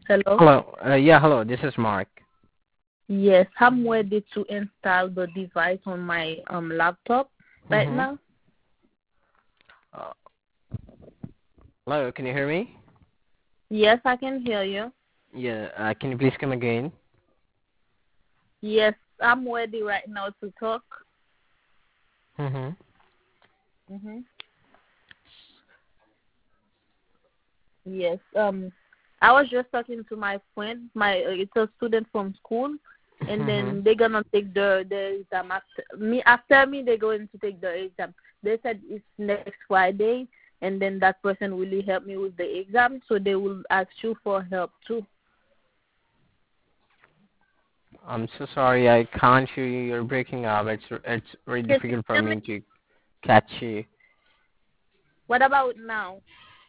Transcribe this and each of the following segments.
Hello? Hello. Yeah, hello. This is Mark. Yes, I'm ready to install the device on my laptop right Mm-hmm. now. Uh, Hello, can you hear me? Yes, I can hear you. Yeah, can you please come again? Yes, I'm ready right now to talk. Mm-hmm. Mhm. Yes. I was just talking to my friend. It's a student from school, and Mm-hmm. then they're gonna take the exam after me. They're going to take the exam. They said it's next Friday, and then that person will help me with the exam. So they will ask you for help too. I'm so sorry, I can't hear you. You're breaking up. It's very Can you difficult for hear me? me to catch you. What about now?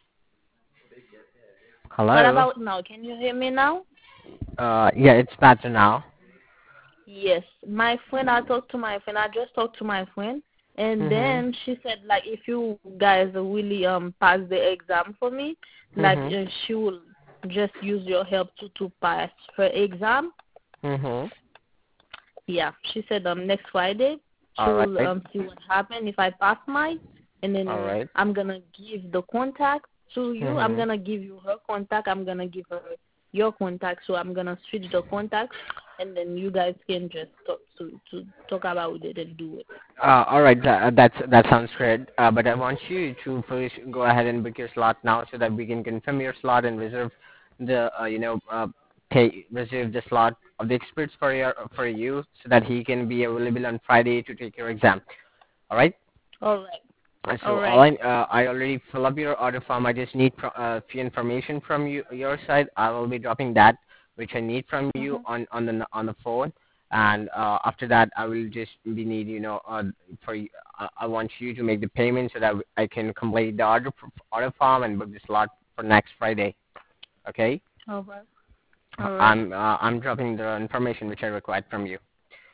What Hello? about now? Can you hear me now? Yeah, it's better now. Yes. My friend, I talked to my friend. I just talked to my friend, and Mm-hmm. then she said like if you guys really pass the exam for me, like Mm-hmm. she will just use your help to pass her exam. Mm-hmm. Yeah. She said next Friday she All will right. see what happen if I pass mine, and All then right. I'm gonna give the contact to you. I'm Mm-hmm. gonna give you her contact. I'm gonna give her your contact. So I'm gonna switch the contact, and then you guys can just talk about it and do it. All right, that sounds great. But I want you to first go ahead and book your slot now so that we can confirm your slot and reserve the reserve the slot of the experts for you so that he can be available on Friday to take your exam. All right. All right. So All right. I already fill up your order form. I just need few information from your side. I will be dropping that which I need from you Mhm. on the phone, and after that I will just be need I want you to make the payment so that I can complete the order form and book the slot for next Friday. Okay. All right. All right. I'm dropping the information which I required from you.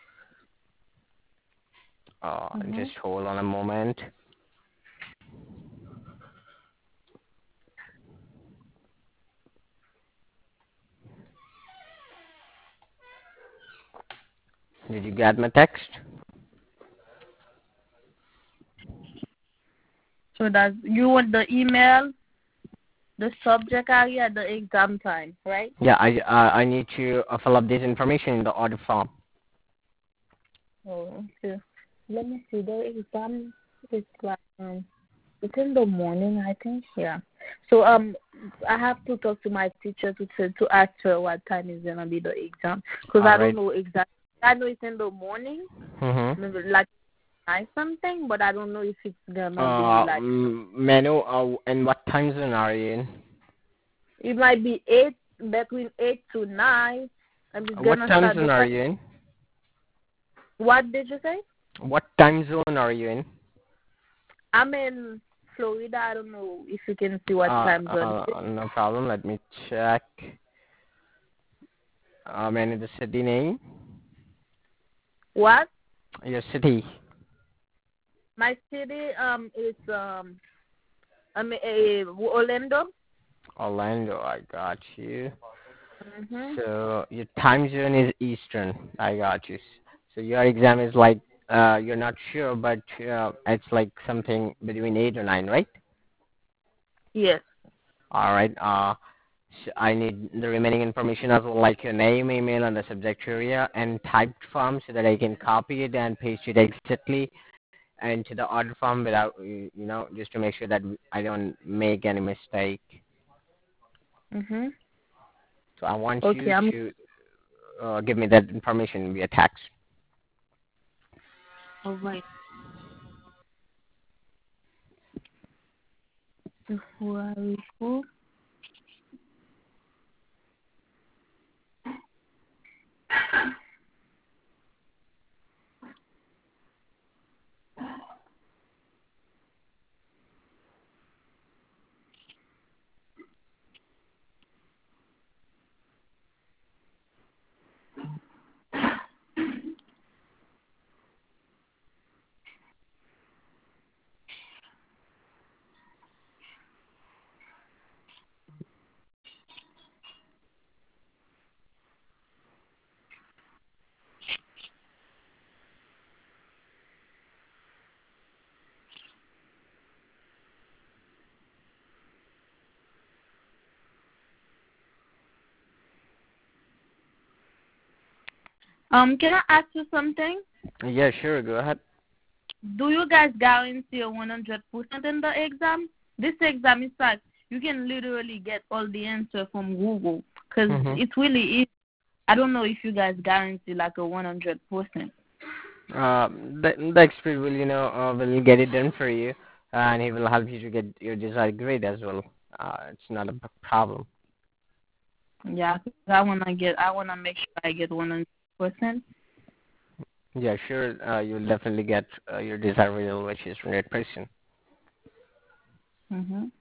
Mhm. Just hold on a moment. Did you get my text? So that you want the email, the subject area, the exam time, right? Yeah, I need to fill up this information in the order form. Oh, okay. Let me see. The exam is like it's in the morning, I think. Yeah. So I have to talk to my teacher to ask her what time is gonna be the exam, because All I don't right. know exactly. I know it's in the morning, Mm-hmm. maybe like night something, but I don't know if it's gonna be like Manu, and what time zone are you in? it might be 8, between 8 to 9, and it's What gonna time start the zone are time. you in? What did you say? What time zone are you in? I'm in Florida. I don't know if you can see what time zone it is. No problem. Let me check. Manu, the city name? What? Your city. My city is Orlando. Orlando. I got you. Mhm. So your time zone is Eastern. I got you. So your exam is like you're not sure, but it's like something between 8 or 9, right? Yes. All right. I need the remaining information as well, like your name, email, and the subject area, and typed form so that I can copy it and paste it exactly into the order form without, just to make sure that I don't make any mistake. Mhm. So I want Okay. you to give me that information via text. All right. Before I go. Can I ask you something? Yeah, sure. Go ahead. Do you guys guarantee a 100% in the exam? This exam is like you can literally get all the answer from Google because Mm-hmm. it really is. I don't know if you guys guarantee like a 100%. The expert will, will get it done for you, and he will help you to get your desired grade as well. It's not a problem. Yeah, 'cause I wanna make sure I get 100%. Yeah, sure. You will definitely get your desired result, which is 100%. Mhm.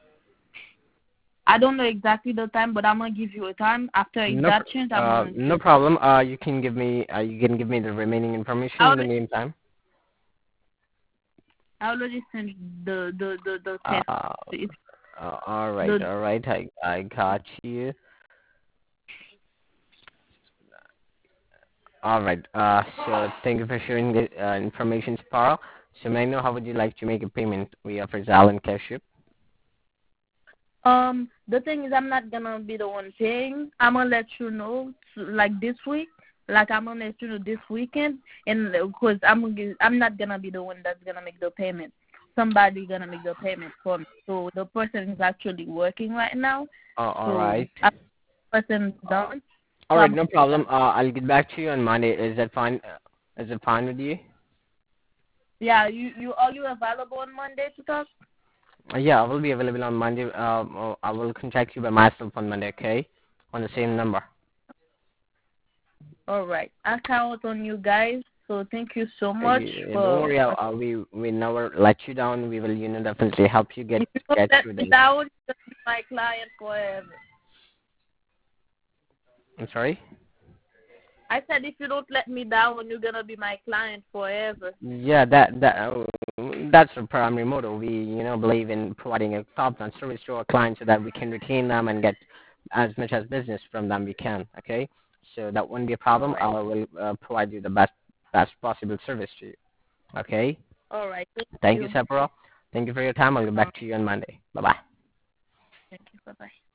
I don't know exactly the time, but I'm gonna give you a time. After No, that change, I'm gonna no just. problem. You can give me the remaining information I in the already, meantime. I already sent the Uh, test. It's all right, the all right. I got you. All right. So thank you for sharing the information, Sparrow. So may I know how would you like to make a payment via for Zal and Cashier? The thing is, I'm not gonna be the one paying. I'm gonna let you know, like this week. Like I'm gonna let you know this weekend, and because I'm not gonna be the one that's gonna make the payment. Somebody gonna make the payment for me. So the person is actually working right now. All So right. after the person done, All so right, I'm no gonna problem. I'll get back to you on Monday. Is that fine? Is it fine with you? yeah. You are you available on Monday to talk? Yeah, I will be available on Monday. I will contact you by myself on Monday, okay? On the same number. All right. I count on you guys. So thank you so much Don't for. worry, we never let you down. We will, definitely help you If you don't get let through me the. down, you're gonna be my client forever. I'm sorry. I said if you don't let me down, you're gonna be my client forever. Yeah, that's our primary motto. We, believe in providing a top-notch service to our clients so that we can retain them and get as much as business from them we can. Okay, so that won't be a All problem. I right. will provide you the best possible service to you. Okay. All right. Thank Thank you, you. Sephiroth. Thank you for your time. I'll get back to you on Monday. Bye bye. Thank you. Bye bye.